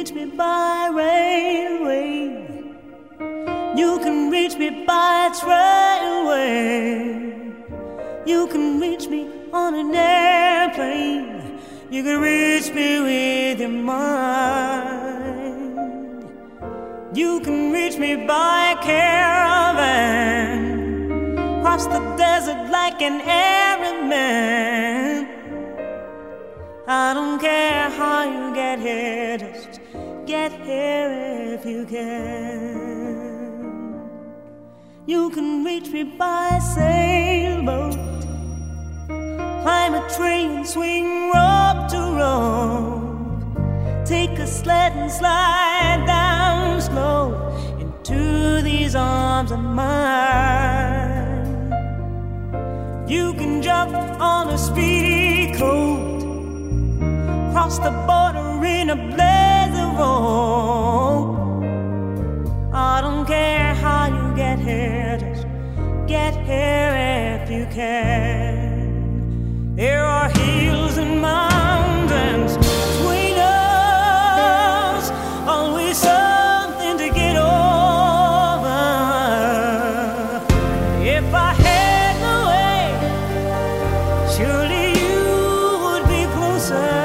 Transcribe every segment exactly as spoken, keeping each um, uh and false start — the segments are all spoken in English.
reach me by railway. You can reach me by trailway. You can reach me on an airplane. You can reach me with your mind. You can reach me by caravan, cross the desert like an Arab man. I don't care how you get here, just get here if you can. You can reach me by sailboat, climb a tree and swing rope to rope, take a sled and slide down slow into these arms of mine. You can jump on a speedy coat, cross the border in a blaze of hope. I don't care how you get here, just get here if you can. There are hills and mountains between us, always something to get over. If I had my way, surely you would be closer.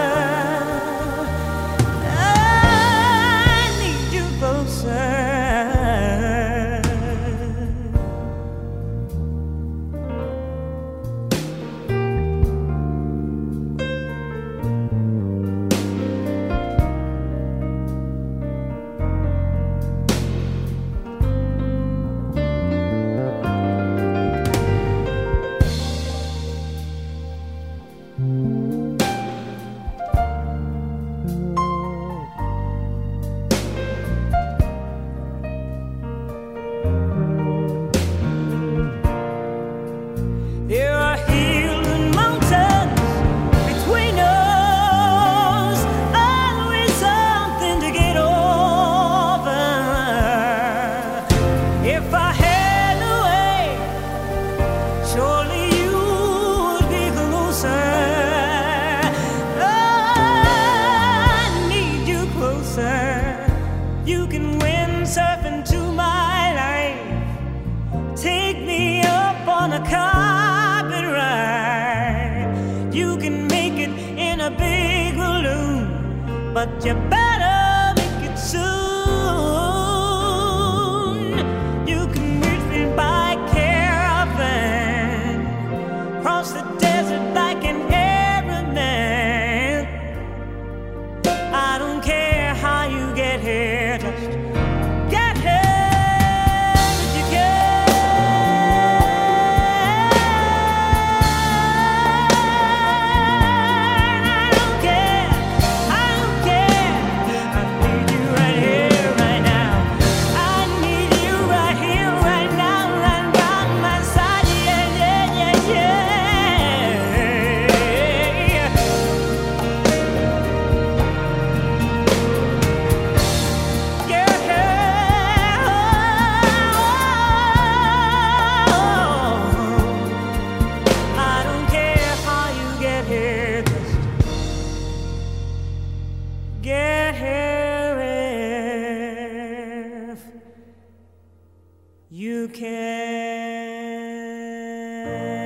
There are hills and mountains between us, always something to get over. If I had a way, surely you would be closer. I need you closer. You can windsurf into my life, take me up on a car. You can make it in a big balloon, but you better make it soon. You can reach me by caravan, cross the desert like an Arab man. I don't care how you get here, just get here if you can. Get here if you can.